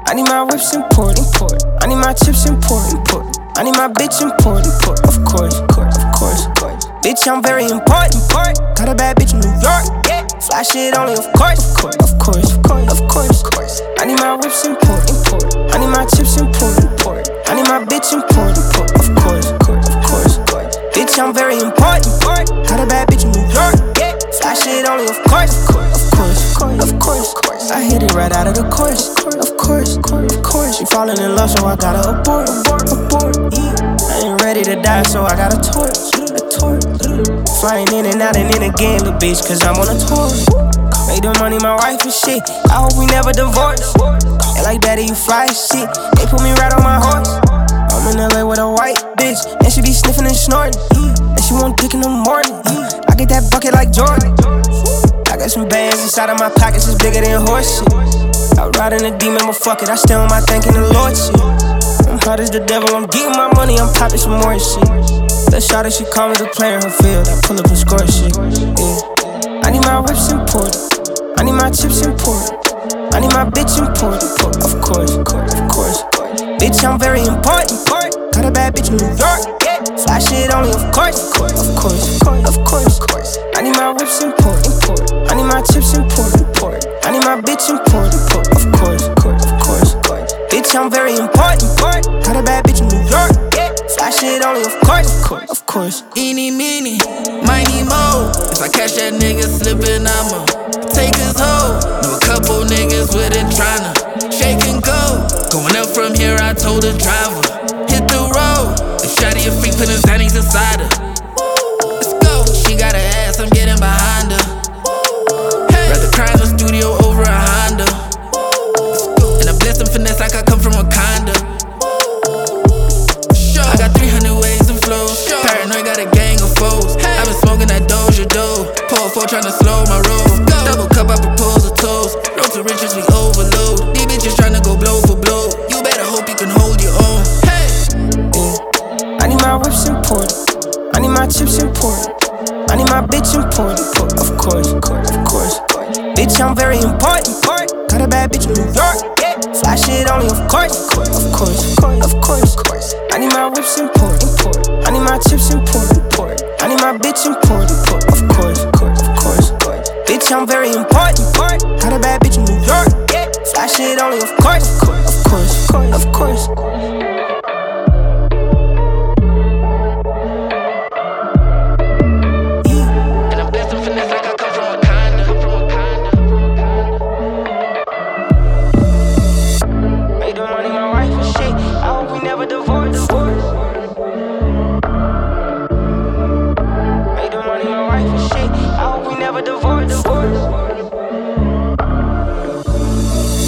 I need my whips imported. I need my chips imported. I need my bitch imported. Of course. Bitch, I'm very important. Got a bad bitch in New York. Fly shit only, of course. I need my whips imported. I need my chips imported. I need my bitch imported. Of course. Bitch, I'm very important. Got a bad bitch in New York. Fly shit only, of course. I hit it right out of the course. Of course. She falling in love, so I gotta abort. I ain't ready to die, so I got a torch. Flying in and out and in again, little bitch, cause I'm on a tour. Made the money, my wife and shit. I hope we never divorce. They like, daddy, you fly as shit. They put me right on my horse. I'm in LA with a white bitch, and she be sniffing and snorting. And she want dick in the morning. I get that bucket like Jordan. I got some bands inside of my pockets, it's bigger than horse shit. I'm riding a demon, but fuck it, I stay on my thanking the Lord shit. I'm hot as the devil, I'm getting my money, I'm popping some more shit. That shot that she call me to play in her field, I pull up and score shit. Yeah. I need my whips imported. I need my chips imported. I need my bitch imported. Of course. Bitch, I'm very important. Got a bad bitch in New York. Fly shit only, of course. I need my whips imported. I need my chips imported. I need my bitch imported. Of course. Bitch, I'm very important. Got a bad bitch in New York. Fly shit only, of course. Eeny, meeny, miny, mo. If I catch that nigga slippin', I'ma take his hoe. Know a couple niggas with it tryna shake and go. Going up from here, I told the driver, hit the road. If shawty a freak, put his zannies inside her. Let's go. She got an ass, I'm getting behind her. Rather cry in the studio over a Honda. And I bless and finesse like I come from Wakanda. I got 300 ways and flows. Paranoid, got a gang of foes. I been smoking that Doja Doe. Pull 4 tryna slow my roll. Double cup, I propose a toast. Road to riches, we overload. These bitches tryna go blow for blow. You better hope you can hold your own. I need my whips imported. I need my chips imported. I need my bitch imported. Of course. Bitch, I'm very important. Got a bad bitch in New York. Fly shit only, of course. I need my whips imported. I need my chips imported. I need my bitch imported. Of course. Bitch, I'm very important. Got a bad bitch in New York. Fly shit only, of course.